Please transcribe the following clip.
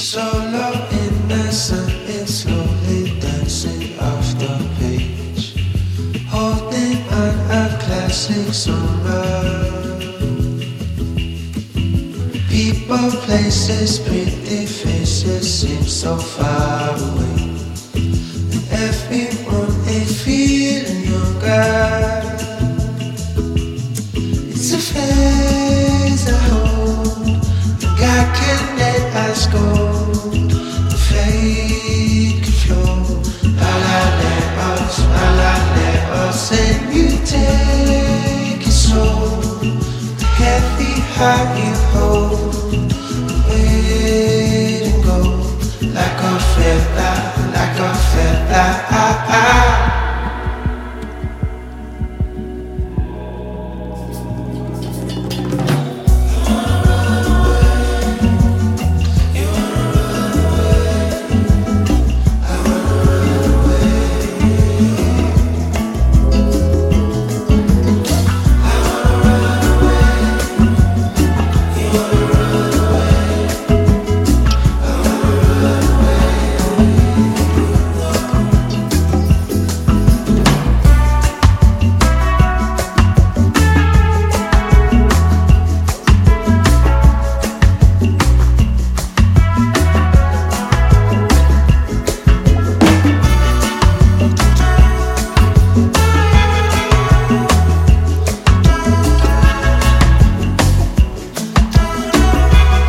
Solo in the sun, it's slowly dancing off the page, holding on a classic summer. People, places, pretty faces seem so far away, and everyone ain't feeling younger. It's a phase I hold, God can't let us go. The fate can flow. Let us, and you take it slow. The heavy heart you